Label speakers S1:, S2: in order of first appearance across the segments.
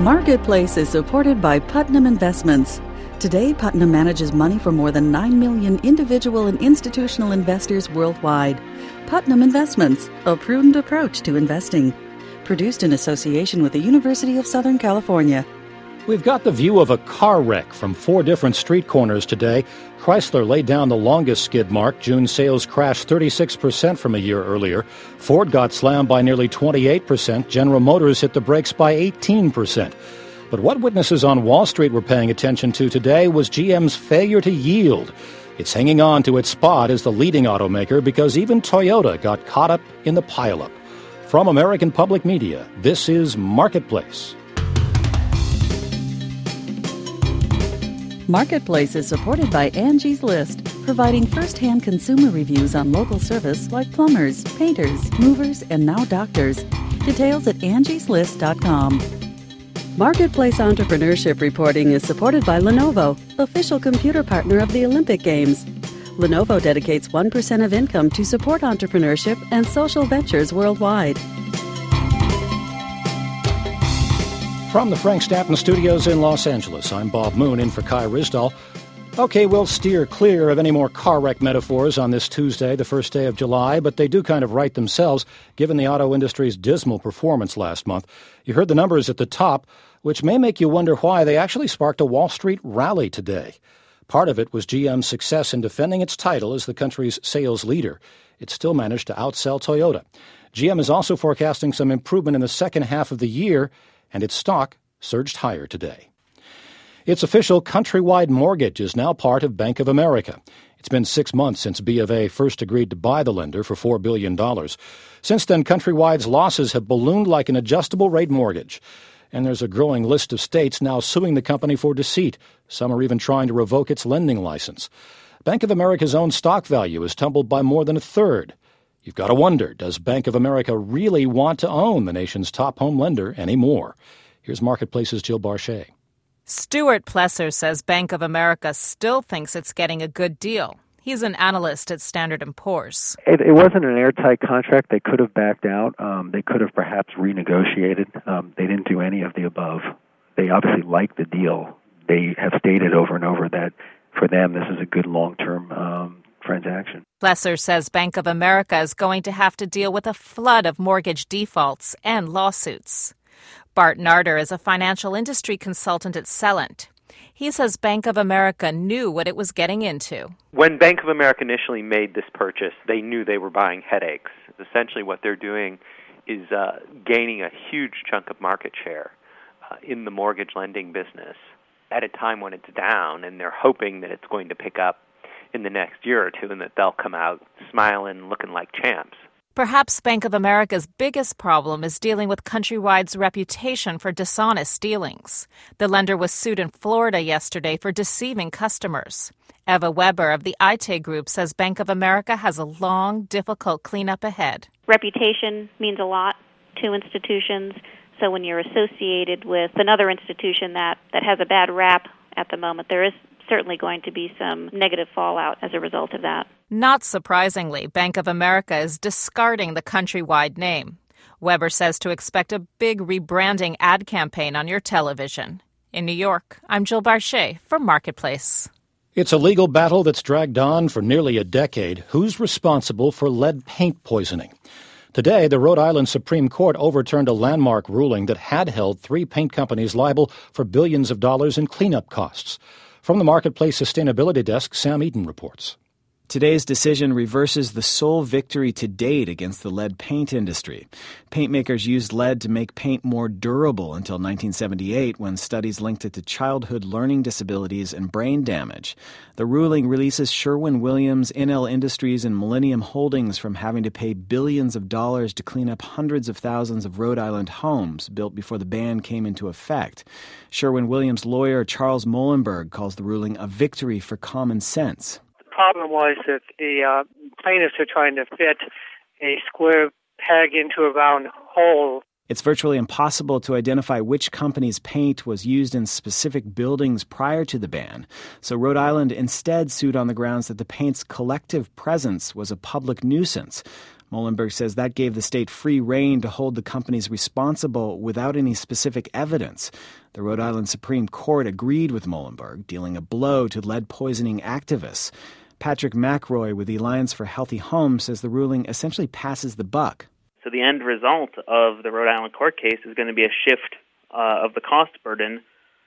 S1: Marketplace is supported by Putnam Investments. Today, Putnam manages money for more than 9 million individual and institutional investors worldwide. Putnam Investments, a prudent approach to investing. Produced in association with the University of Southern California.
S2: We've got the view of a car wreck from 4 different street corners today. Chrysler laid down the longest skid mark. June sales crashed 36% from a year earlier. Ford got slammed by nearly 28%. General Motors hit the brakes by 18%. But what witnesses on Wall Street were paying attention to today was GM's failure to yield. It's hanging on to its spot as the leading automaker because even Toyota got caught up in the pileup. From American Public Media, this is Marketplace.
S1: Marketplace is supported by Angie's List, providing first-hand consumer reviews on local service like plumbers, painters, movers, and now doctors. Details at angieslist.com. Marketplace Entrepreneurship Reporting is supported by Lenovo, official computer partner of the Olympic Games. Lenovo dedicates 1% of income to support entrepreneurship and social ventures worldwide.
S2: From the Frank Stanton Studios in Los Angeles, I'm Bob Moon in for Kai Ryssdal. Okay, we'll steer clear of any more car wreck metaphors on this Tuesday, the first day of July, but they do kind of write themselves, given the auto industry's dismal performance last month. You heard the numbers at the top, which may make you wonder why they actually sparked a Wall Street rally today. Part of it was GM's success in defending its title as the country's sales leader. It still managed to outsell Toyota. GM is also forecasting some improvement in the second half of the year, and its stock surged higher today. Its official Countrywide mortgage is now part of Bank of America. It's been 6 months since B of A first agreed to buy the lender for $4 billion. Since then, Countrywide's losses have ballooned like an adjustable rate mortgage. And there's a growing list of states now suing the company for deceit. Some are even trying to revoke its lending license. Bank of America's own stock value has tumbled by more than a third. You've got to wonder, does Bank of America really want to own the nation's top home lender anymore? Here's Marketplace's Jill Barchet.
S3: Stuart Plesser says Bank of America still thinks it's getting a good deal. He's an analyst at Standard & Poor's.
S4: It wasn't an airtight contract. They could have backed out. They could have perhaps renegotiated. They didn't do any of the above. They obviously like the deal. They have stated over and over that for them this is a good long-term transaction.
S3: Plesser says Bank of America is going to have to deal with a flood of mortgage defaults and lawsuits. Bart Narder is a financial industry consultant at Celent. He says Bank of America knew what it was getting into.
S5: When Bank of America initially made this purchase, they knew they were buying headaches. Essentially what they're doing is gaining a huge chunk of market share in the mortgage lending business at a time when it's down, and they're hoping that it's going to pick up in the next year or two and that they'll come out smiling, looking like champs.
S3: Perhaps Bank of America's biggest problem is dealing with Countrywide's reputation for dishonest dealings. The lender was sued in Florida yesterday for deceiving customers. Eva Weber of the IT Group says Bank of America has a long, difficult cleanup ahead.
S6: Reputation means a lot to institutions, so when you're associated with another institution that has a bad rap at the moment, there is certainly going to be some negative fallout as a result of that.
S3: Not surprisingly, Bank of America is discarding the Countrywide name. Weber says to expect a big rebranding ad campaign on your television. In New York, I'm Jill Barchet for Marketplace.
S2: It's a legal battle that's dragged on for nearly a decade. Who's responsible for lead paint poisoning? Today, the Rhode Island Supreme Court overturned a landmark ruling that had held 3 paint companies liable for billions of dollars in cleanup costs. From the Marketplace Sustainability Desk, Sam Eaton reports.
S7: Today's decision reverses the sole victory to date against the lead paint industry. Paint makers used lead to make paint more durable until 1978, when studies linked it to childhood learning disabilities and brain damage. The ruling releases Sherwin-Williams, Inel Industries, and Millennium Holdings from having to pay billions of dollars to clean up hundreds of thousands of Rhode Island homes built before the ban came into effect. Sherwin-Williams lawyer Charles Molenberg calls the ruling a victory for common sense.
S8: Problem was that the plaintiffs are trying to fit a square peg into a round hole.
S7: It's virtually impossible to identify which company's paint was used in specific buildings prior to the ban. So Rhode Island instead sued on the grounds that the paint's collective presence was a public nuisance. Molenberg says that gave the state free rein to hold the companies responsible without any specific evidence. The Rhode Island Supreme Court agreed with Molenberg, dealing a blow to lead poisoning activists. Patrick McRoy with the Alliance for Healthy Homes says the ruling essentially passes the buck.
S9: So the end result of the Rhode Island court case is going to be a shift of the cost burden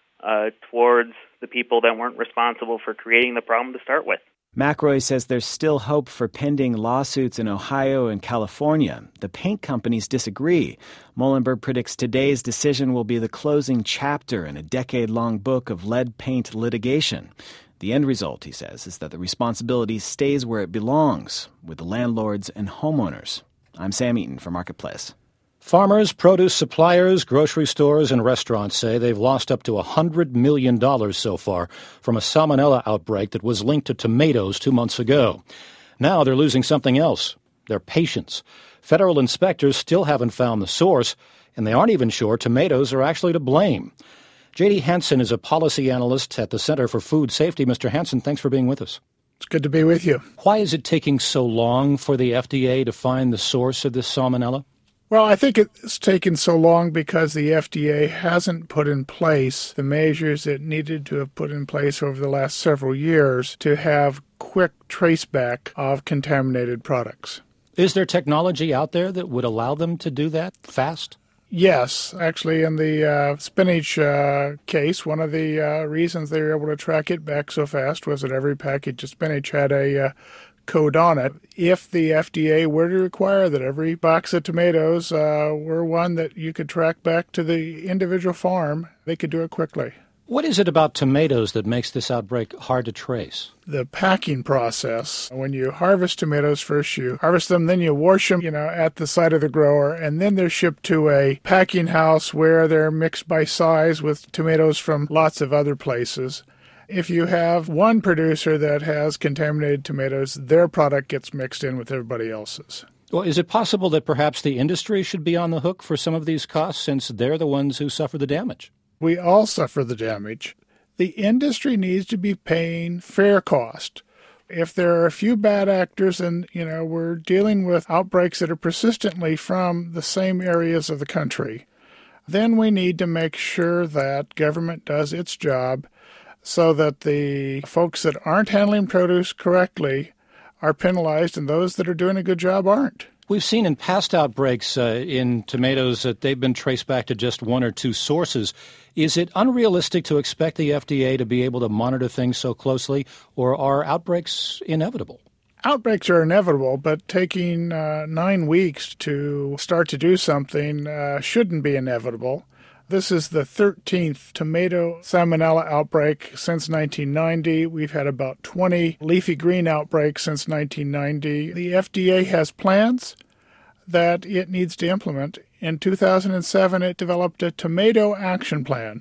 S9: towards the people that weren't responsible for creating the problem to start with.
S7: McRoy says there's still hope for pending lawsuits in Ohio and California. The paint companies disagree. Molenberg predicts today's decision will be the closing chapter in a decade-long book of lead paint litigation. The end result, he says, is that the responsibility stays where it belongs, with the landlords and homeowners. I'm Sam Eaton for Marketplace.
S2: Farmers, produce suppliers, grocery stores, and restaurants say they've lost up to $100 million so far from a salmonella outbreak that was linked to tomatoes 2 months ago. Now they're losing something else, their patience. Federal inspectors still haven't found the source, and they aren't even sure tomatoes are actually to blame. J.D. Hansen is a policy analyst at the Center for Food Safety. Mr. Hansen, thanks for being with us.
S10: It's good to be with you.
S2: Why is it taking so long for the FDA to find the source of this salmonella?
S10: Well, I think it's taken so long because the FDA hasn't put in place the measures it needed to have put in place over the last several years to have quick traceback of contaminated products.
S2: Is there technology out there that would allow them to do that fast?
S10: Yes. Actually, in the spinach case, one of the reasons they were able to track it back so fast was that every package of spinach had a code on it. If the FDA were to require that every box of tomatoes were one that you could track back to the individual farm, they could do it quickly.
S2: What is it about tomatoes that makes this outbreak hard to trace?
S10: The packing process. When you harvest tomatoes, first you harvest them, then you wash them, at the site of the grower, and then they're shipped to a packing house where they're mixed by size with tomatoes from lots of other places. If you have one producer that has contaminated tomatoes, their product gets mixed in with everybody else's.
S2: Well, is it possible that perhaps the industry should be on the hook for some of these costs since they're the ones who suffer the damage?
S10: We all suffer the damage. The industry needs to be paying fair cost. If there are a few bad actors and, we're dealing with outbreaks that are persistently from the same areas of the country, then we need to make sure that government does its job so that the folks that aren't handling produce correctly are penalized and those that are doing a good job aren't.
S2: We've seen in past outbreaks in tomatoes that they've been traced back to just one or two sources. Is it unrealistic to expect the FDA to be able to monitor things so closely, or are outbreaks inevitable?
S10: Outbreaks are inevitable, but taking 9 weeks to start to do something shouldn't be inevitable. This is the 13th tomato salmonella outbreak since 1990. We've had about 20 leafy green outbreaks since 1990. The FDA has plans that it needs to implement. In 2007, it developed a tomato action plan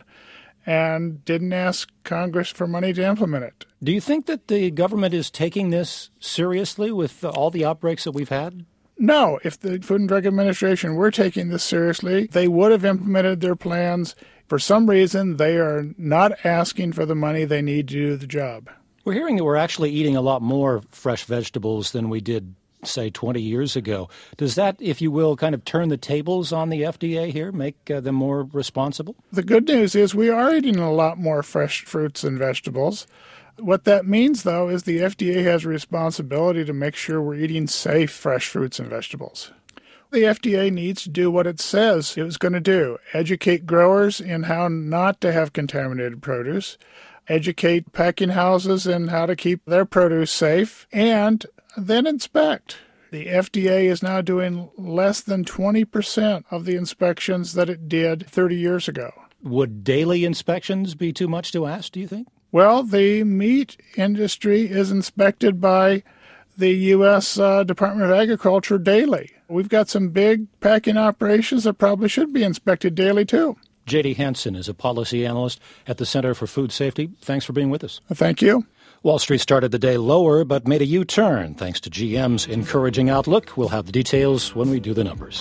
S10: and didn't ask Congress for money to implement it.
S2: Do you think that the government is taking this seriously with all the outbreaks that we've had?
S10: No, if the Food and Drug Administration were taking this seriously, they would have implemented their plans. For some reason, they are not asking for the money they need to do the job.
S2: We're hearing that we're actually eating a lot more fresh vegetables than we did, say, 20 years ago. Does that, if you will, kind of turn the tables on the FDA here, make them more responsible?
S10: The good news is we are eating a lot more fresh fruits and vegetables. What that means, though, is the FDA has a responsibility to make sure we're eating safe, fresh fruits and vegetables. The FDA needs to do what it says it was going to do, educate growers in how not to have contaminated produce, educate packing houses in how to keep their produce safe, and then inspect. The FDA is now doing less than 20% of the inspections that it did 30 years ago.
S2: Would daily inspections be too much to ask, do you think?
S10: Well, the meat industry is inspected by the U.S. Department of Agriculture daily. We've got some big packing operations that probably should be inspected daily, too.
S2: J.D. Hansen is a policy analyst at the Center for Food Safety. Thanks for being with us.
S10: Thank you.
S2: Wall Street started the day lower but made a U-turn thanks to GM's encouraging outlook. We'll have the details when we do the numbers.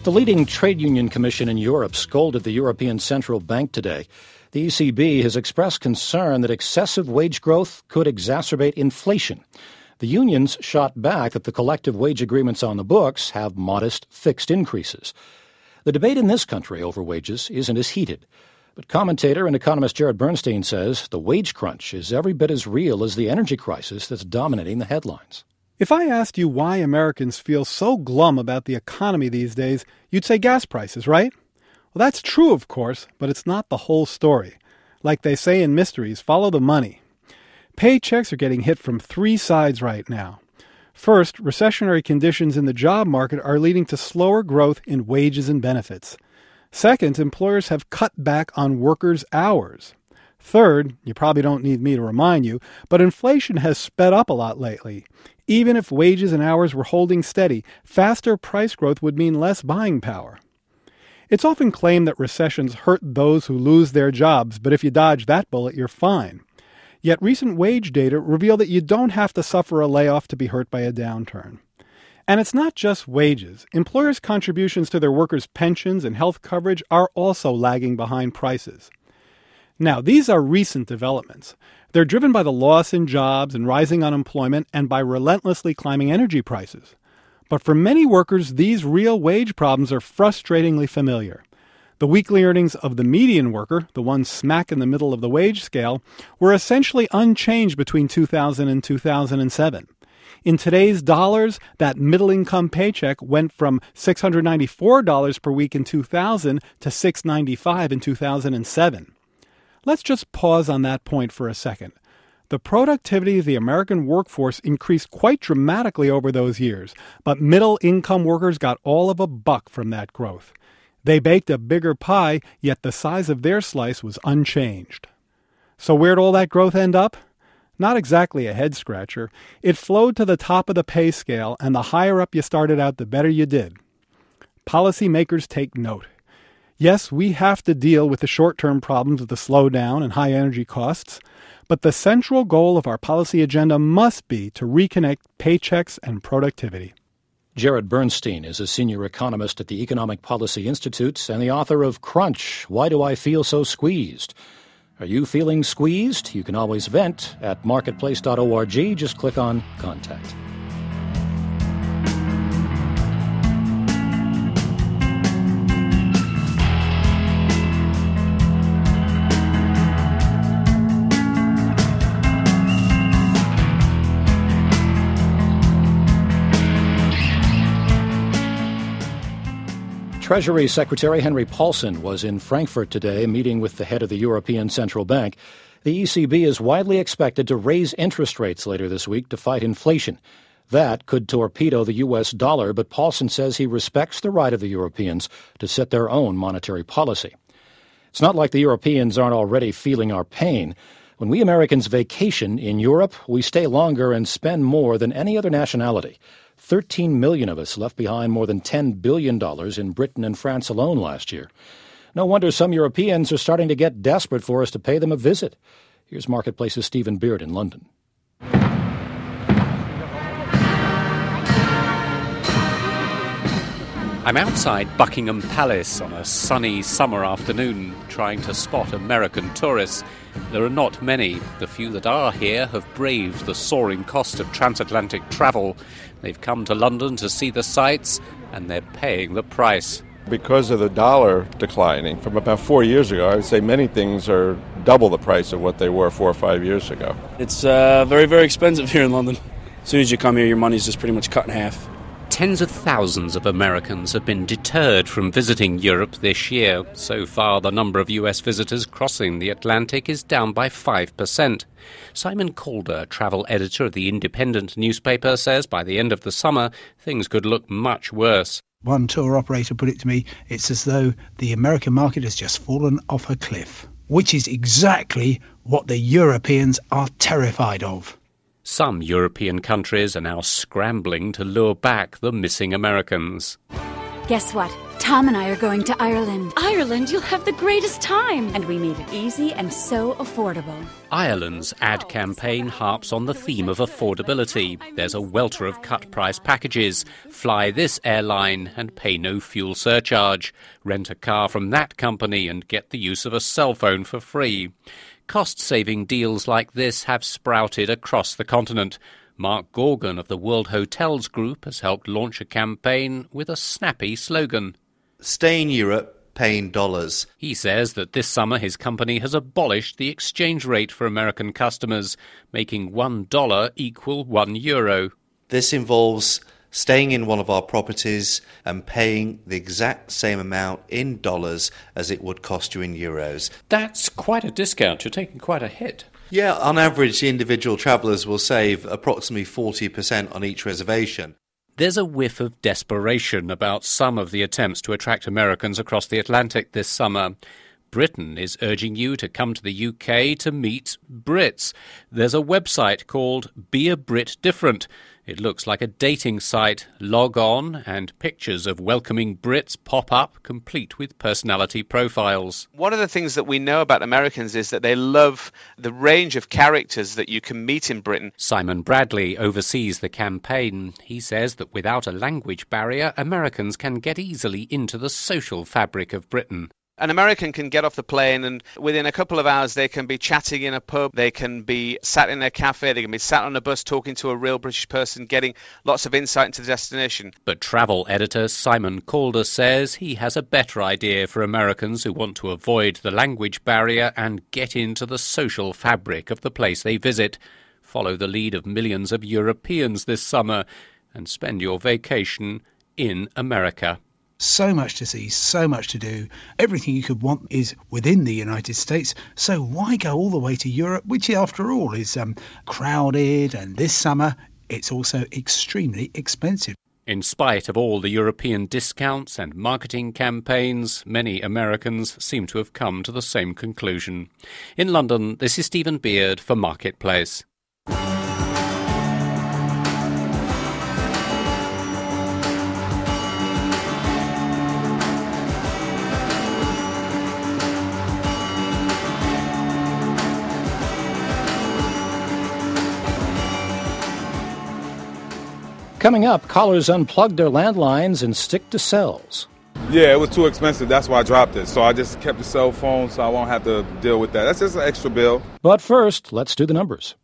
S2: The leading trade union commission in Europe scolded the European Central Bank today. The ECB has expressed concern that excessive wage growth could exacerbate inflation. The unions shot back that the collective wage agreements on the books have modest fixed increases. The debate in this country over wages isn't as heated. But commentator and economist Jared Bernstein says the wage crunch is every bit as real as the energy crisis that's dominating the headlines.
S11: If I asked you why Americans feel so glum about the economy these days, you'd say gas prices, right? Well, that's true, of course, but it's not the whole story. Like they say in mysteries, follow the money. Paychecks are getting hit from three sides right now. First, recessionary conditions in the job market are leading to slower growth in wages and benefits. Second, employers have cut back on workers' hours. Third, you probably don't need me to remind you, but inflation has sped up a lot lately. Even if wages and hours were holding steady, faster price growth would mean less buying power. It's often claimed that recessions hurt those who lose their jobs, but if you dodge that bullet, you're fine. Yet recent wage data reveal that you don't have to suffer a layoff to be hurt by a downturn. And it's not just wages. Employers' contributions to their workers' pensions and health coverage are also lagging behind prices. Now, these are recent developments. They're driven by the loss in jobs and rising unemployment and by relentlessly climbing energy prices. But for many workers, these real wage problems are frustratingly familiar. The weekly earnings of the median worker, the one smack in the middle of the wage scale, were essentially unchanged between 2000 and 2007. In today's dollars, that middle-income paycheck went from $694 per week in 2000 to $695 in 2007. Let's just pause on that point for a second. The productivity of the American workforce increased quite dramatically over those years, but middle-income workers got all of a buck from that growth. They baked a bigger pie, yet the size of their slice was unchanged. So where'd all that growth end up? Not exactly a head-scratcher. It flowed to the top of the pay scale, and the higher up you started out, the better you did. Policymakers take note. Yes, we have to deal with the short-term problems of the slowdown and high energy costs, but the central goal of our policy agenda must be to reconnect paychecks and productivity.
S2: Jared Bernstein is a senior economist at the Economic Policy Institute and the author of Crunch, Why Do I Feel So Squeezed? Are you feeling squeezed? You can always vent at marketplace.org. Just click on Contact. Treasury Secretary Henry Paulson was in Frankfurt today, meeting with the head of the European Central Bank. The ECB is widely expected to raise interest rates later this week to fight inflation. That could torpedo the U.S. dollar, but Paulson says he respects the right of the Europeans to set their own monetary policy. It's not like the Europeans aren't already feeling our pain. When we Americans vacation in Europe, we stay longer and spend more than any other nationality. 13 million of us left behind more than $10 billion in Britain and France alone last year. No wonder some Europeans are starting to get desperate for us to pay them a visit. Here's Marketplace's Stephen Beard in London.
S12: I'm outside Buckingham Palace on a sunny summer afternoon trying to spot American tourists. There are not many. The few that are here have braved the soaring cost of transatlantic travel. They've come to London to see the sights, and they're paying the price.
S13: Because of the dollar declining from about 4 years ago, I would say many things are double the price of what they were 4 or 5 years ago.
S14: It's very, very expensive here in London. As soon as you come here, your money's just pretty much cut in half.
S12: Tens of thousands of Americans have been deterred from visiting Europe this year. So far, the number of U.S. visitors crossing the Atlantic is down by 5%. Simon Calder, travel editor of the Independent newspaper, says by the end of the summer, things could look much worse.
S15: One tour operator put it to me, it's as though the American market has just fallen off a cliff, which is exactly what the Europeans are terrified of.
S12: Some European countries are now scrambling to lure back the missing Americans.
S16: Guess what? Tom and I are going to Ireland.
S17: Ireland, you'll have the greatest time.
S16: And we made it easy and so affordable.
S12: Ireland's ad campaign harps on the theme of affordability. There's a welter of cut-price packages. Fly this airline and pay no fuel surcharge. Rent a car from that company and get the use of a cell phone for free. Cost-saving deals like this have sprouted across the continent. Mark Gorgon of the World Hotels Group has helped launch a campaign with a snappy slogan.
S18: Stay in Europe, pay in dollars.
S12: He says that this summer his company has abolished the exchange rate for American customers, making $1 equal €1.
S18: This involves staying in one of our properties and paying the exact same amount in dollars as it would cost you in euros.
S12: That's quite a discount. You're taking quite a hit.
S18: Yeah, on average, the individual travellers will save approximately 40% on each reservation.
S12: There's a whiff of desperation about some of the attempts to attract Americans across the Atlantic this summer. Britain is urging you to come to the UK to meet Brits. There's a website called Be a Brit Different. It looks like a dating site. Log on and pictures of welcoming Brits pop up, complete with personality profiles.
S19: One of the things that we know about Americans is that they love the range of characters that you can meet in Britain.
S12: Simon Bradley oversees the campaign. He says that without a language barrier, Americans can get easily into the social fabric of Britain.
S19: An American can get off the plane and within a couple of hours they can be chatting in a pub, they can be sat in a cafe, they can be sat on a bus talking to a real British person, getting lots of insight into the destination.
S12: But travel editor Simon Calder says he has a better idea for Americans who want to avoid the language barrier and get into the social fabric of the place they visit. Follow the lead of millions of Europeans this summer and spend your vacation in America.
S15: So much to see, so much to do. Everything you could want is within the United States. So why go all the way to Europe, which after all is crowded, and this summer it's also extremely expensive.
S12: In spite of all the European discounts and marketing campaigns, many Americans seem to have come to the same conclusion. In London, this is Stephen Beard for Marketplace.
S2: Coming up, callers unplug their landlines and stick to cells.
S20: Yeah, it was too expensive. That's why I dropped it. So I just kept the cell phone so I won't have to deal with that. That's just an extra bill.
S2: But first, let's do the numbers.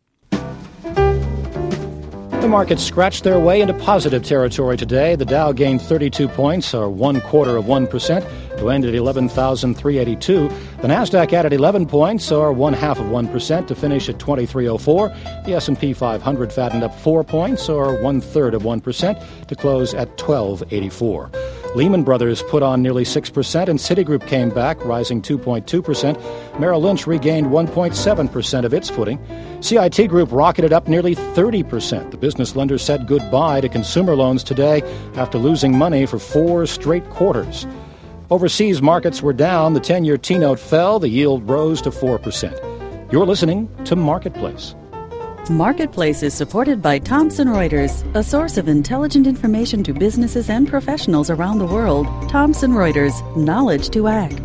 S2: The markets scratched their way into positive territory today. The Dow gained 32 points, or 0.25%, to end at 11,382. The Nasdaq added 11 points, or 0.5%, to finish at 2304. The S&P 500 fattened up 4 points, or 0.33%, to close at 1284. Lehman Brothers put on nearly 6%, and Citigroup came back, rising 2.2%. Merrill Lynch regained 1.7% of its footing. CIT Group rocketed up nearly 30%. The business lender said goodbye to consumer loans today after losing money for 4 straight quarters. Overseas markets were down. The 10-year T-note fell. The yield rose to 4%. You're listening to Marketplace.
S1: Marketplace is supported by Thomson Reuters, a source of intelligent information to businesses and professionals around the world. Thomson Reuters, knowledge to act.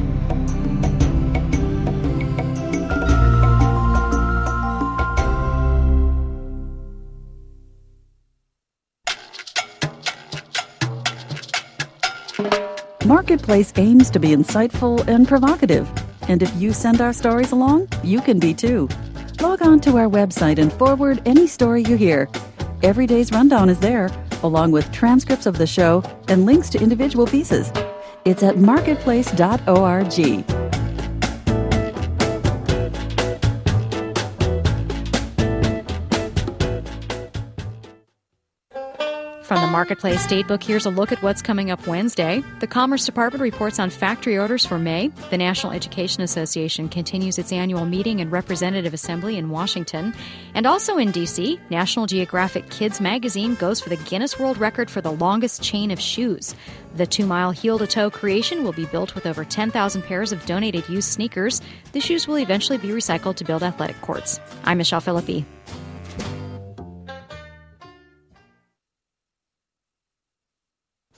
S1: Marketplace aims to be insightful and provocative. And if you send our stories along, you can be too. Log on to our website and forward any story you hear. Every day's rundown is there, along with transcripts of the show and links to individual pieces. It's at marketplace.org.
S21: From the Marketplace Datebook, here's a look at what's coming up Wednesday. The Commerce Department reports on factory orders for May. The National Education Association continues its annual meeting and representative assembly in Washington. And also in D.C., National Geographic Kids magazine goes for the Guinness World Record for the longest chain of shoes. The 2-mile heel-to-toe creation will be built with over 10,000 pairs of donated used sneakers. The shoes will eventually be recycled to build athletic courts. I'm Michelle Philippi.
S2: The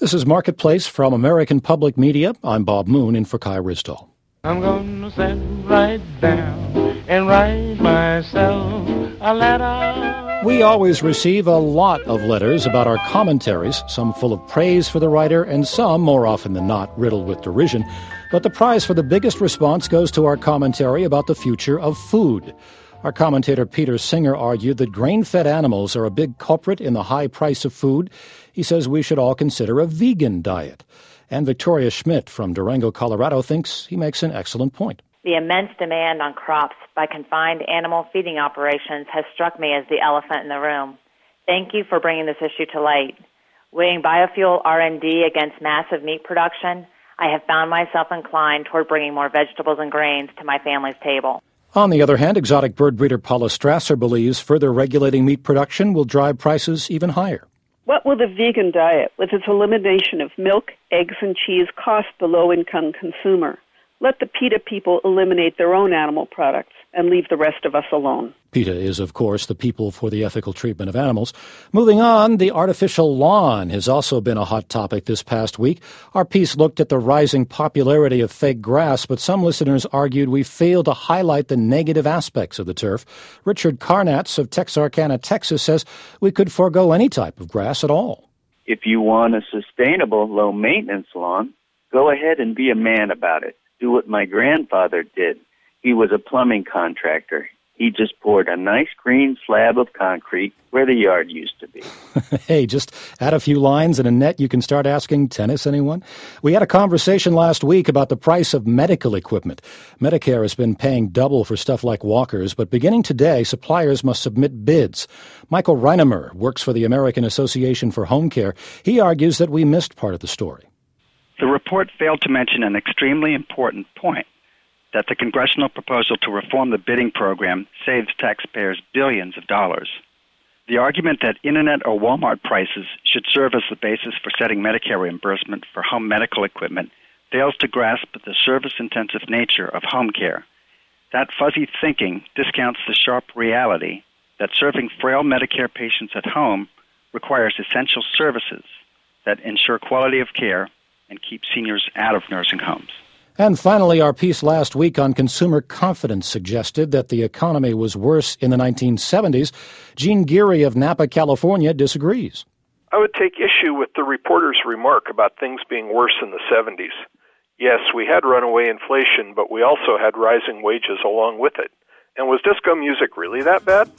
S2: This is Marketplace from American Public Media. I'm Bob Moon in for Kai Risdall.
S4: I'm gonna sit right down and write myself a letter.
S2: We always receive a lot of letters about our commentaries, some full of praise for the writer and some, more often than not, riddled with derision. But the prize for the biggest response goes to our commentary about the future of food. Our commentator Peter Singer argued that grain-fed animals are a big culprit in the high price of food. He says we should all consider a vegan diet. And Victoria Schmidt from Durango, Colorado, thinks he makes an excellent point.
S22: The immense demand on crops by confined animal feeding operations has struck me as the elephant in the room. Thank you for bringing this issue to light. Weighing biofuel R&D against massive meat production, I have found myself inclined toward bringing more vegetables and grains to my family's table.
S2: On the other hand, exotic bird breeder Paula Strasser believes further regulating meat production will drive prices even higher.
S23: What will the vegan diet, with its elimination of milk, eggs, and cheese, cost the low-income consumer? Let the PETA people eliminate their own animal products and leave the rest of us alone.
S2: PETA is, of course, the People for the Ethical Treatment of Animals. Moving on, the artificial lawn has also been a hot topic this past week. Our piece looked at the rising popularity of fake grass, but some listeners argued we failed to highlight the negative aspects of the turf. Richard Karnatz of Texarkana, Texas, says we could forego any type of grass at all.
S24: If you want a sustainable, low-maintenance lawn, go ahead and be a man about it. Do what my grandfather did. He was a plumbing contractor. He just poured a nice green slab of concrete where the yard used to be.
S2: Hey, just add a few lines and a net, you can start asking tennis, anyone? We had a conversation last week about the price of medical equipment. Medicare has been paying double for stuff like walkers, but beginning today, suppliers must submit bids. Michael Reinemer works for the American Association for Home Care. He argues that we missed part of the story.
S25: The report failed to mention an extremely important point, that the congressional proposal to reform the bidding program saves taxpayers billions of dollars. The argument that Internet or Walmart prices should serve as the basis for setting Medicare reimbursement for home medical equipment fails to grasp the service-intensive nature of home care. That fuzzy thinking discounts the sharp reality that serving frail Medicare patients at home requires essential services that ensure quality of care and keep seniors out of nursing homes.
S2: And finally, our piece last week on consumer confidence suggested that the economy was worse in the 1970s. Gene Geary of Napa, California, disagrees.
S26: I would take issue with the reporter's remark about things being worse in the 70s. Yes, we had runaway inflation, but we also had rising wages along with it. And was disco music really that bad?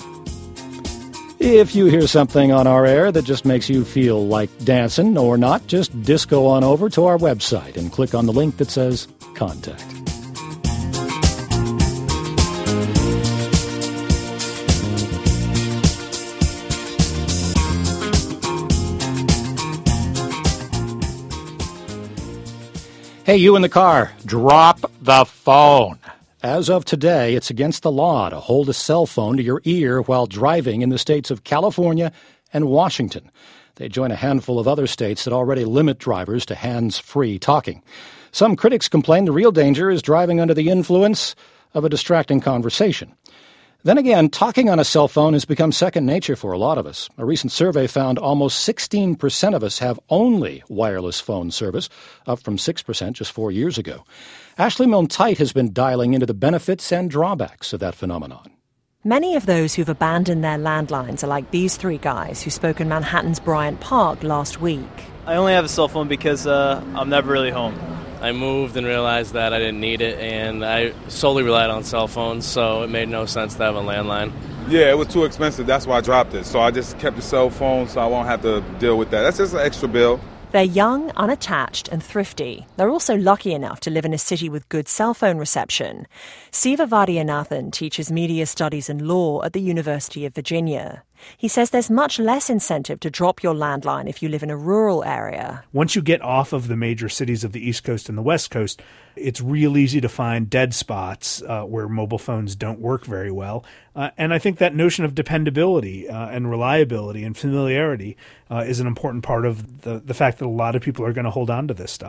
S2: If you hear something on our air that just makes you feel like dancing or not, just disco on over to our website and click on the link that says Contact. Hey, you in the car, drop the phone. As of today, it's against the law to hold a cell phone to your ear while driving in the states of California and Washington. They join a handful of other states that already limit drivers to hands-free talking. Some critics complain the real danger is driving under the influence of a distracting conversation. Then again, talking on a cell phone has become second nature for a lot of us. A recent survey found almost 16% of us have only wireless phone service, up from 6% just 4 years ago. Ashley Milne-Tite has been dialing into the benefits and drawbacks of that phenomenon.
S27: Many of those who've abandoned their landlines are like these three guys who spoke in Manhattan's Bryant Park last week.
S28: I only have a cell phone because I'm never really home. I moved and realized that I didn't need it, and I solely relied on cell phones, so it made no sense to have a landline.
S20: Yeah, it was too expensive. That's why I dropped it. So I just kept the cell phone so I won't have to deal with that. That's just an extra bill.
S27: They're young, unattached, and thrifty. They're also lucky enough to live in a city with good cell phone reception. Siva Vaidyanathan teaches media studies and law at the University of Virginia. He says there's much less incentive to drop your landline if you live in a rural area.
S29: Once you get off of the major cities of the East Coast and the West Coast, it's real easy to find dead spots where mobile phones don't work very well. And I think that notion of dependability and reliability and familiarity is an important part of the fact that a lot of people are going to hold on to this stuff.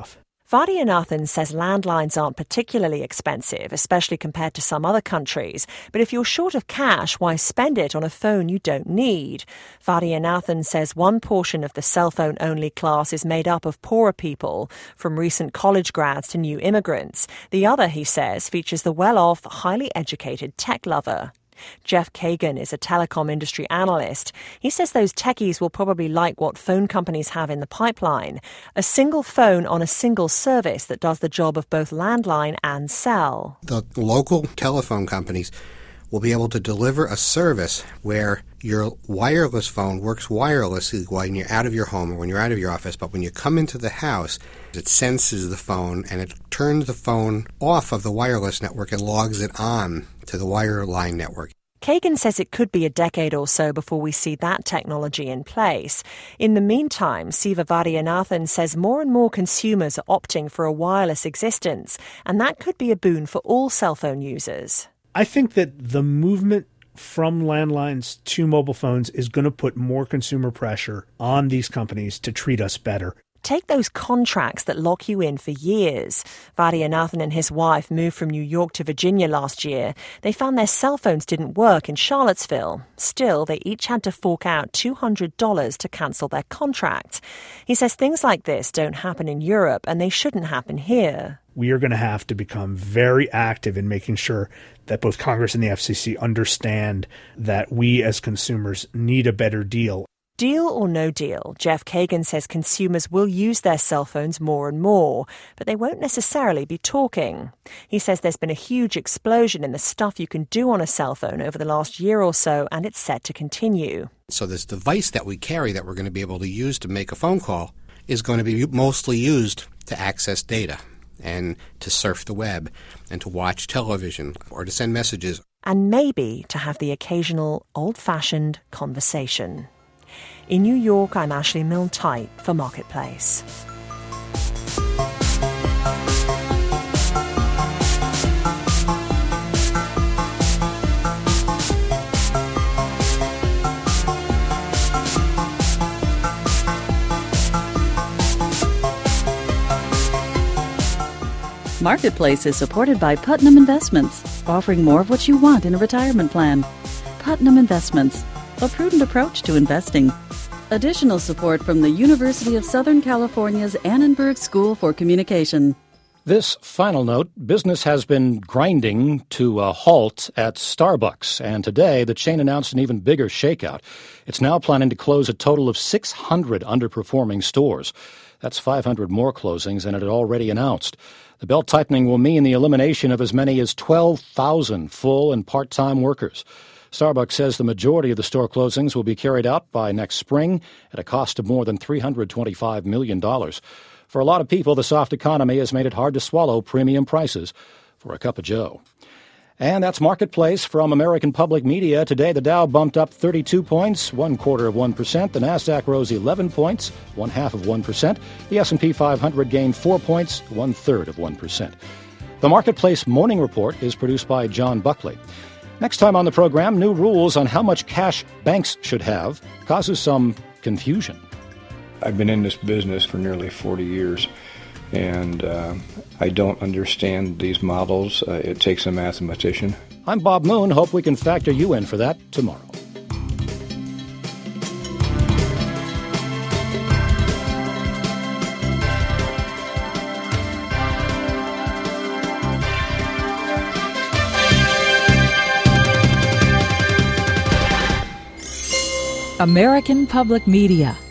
S27: Vaidyanathan says landlines aren't particularly expensive, especially compared to some other countries. But if you're short of cash, why spend it on a phone you don't need? Vaidyanathan says one portion of the cell phone-only class is made up of poorer people, from recent college grads to new immigrants. The other, he says, features the well-off, highly educated tech lover. Jeff Kagan is a telecom industry analyst. He says those techies will probably like what phone companies have in the pipeline, a single phone on a single service that does the job of both landline and cell.
S3: The local telephone companies will be able to deliver a service where your wireless phone works wirelessly when you're out of your home or when you're out of your office, but when you come into the house, it senses the phone and it turns the phone off of the wireless network and logs it on to the wireline network.
S27: Kagan says it could be a decade or so before we see that technology in place. In the meantime, Siva Vaidyanathan says more and more consumers are opting for a wireless existence, and that could be a boon for all cell phone users.
S29: I think that the movement from landlines to mobile phones is going to put more consumer pressure on these companies to treat us better.
S27: Take those contracts that lock you in for years. Vaidyanathan and his wife moved from New York to Virginia last year. They found their cell phones didn't work in Charlottesville. Still, they each had to fork out $200 to cancel their contract. He says things like this don't happen in Europe and they shouldn't happen here.
S29: We are going to have to become very active in making sure that both Congress and the FCC understand that we as consumers need a better deal.
S27: Deal or no deal, Jeff Kagan says consumers will use their cell phones more and more, but they won't necessarily be talking. He says there's been a huge explosion in the stuff you can do on a cell phone over the last year or so, and it's set to continue.
S3: So this device that we carry that we're going to be able to use to make a phone call is going to be mostly used to access data and to surf the web and to watch television or to send messages.
S27: And maybe to have the occasional old-fashioned conversation. In New York, I'm Ashley Milne-Tyte for Marketplace.
S1: Marketplace is supported by Putnam Investments, offering more of what you want in a retirement plan. Putnam Investments, a prudent approach to investing. Additional support from the University of Southern California's Annenberg School for Communication.
S2: This final note, business has been grinding to a halt at Starbucks, and today the chain announced an even bigger shakeout. It's now planning to close a total of 600 underperforming stores. That's 500 more closings than it had already announced. The belt-tightening will mean the elimination of as many as 12,000 full and part-time workers. Starbucks says the majority of the store closings will be carried out by next spring at a cost of more than $325 million. For a lot of people, the soft economy has made it hard to swallow premium prices for a cup of joe. And that's Marketplace from American Public Media. Today, the Dow bumped up 32 points, 0.25%. The Nasdaq rose 11 points, 0.5%. The S&P 500 gained 4 points, 1/3%. The Marketplace Morning Report is produced by John Buckley. Next time on the program, new rules on how much cash banks should have causes some confusion.
S5: I've been in this business for nearly 40 years, and I don't understand these models. It takes a mathematician.
S2: I'm Bob Moon. Hope we can factor you in for that tomorrow.
S6: American Public Media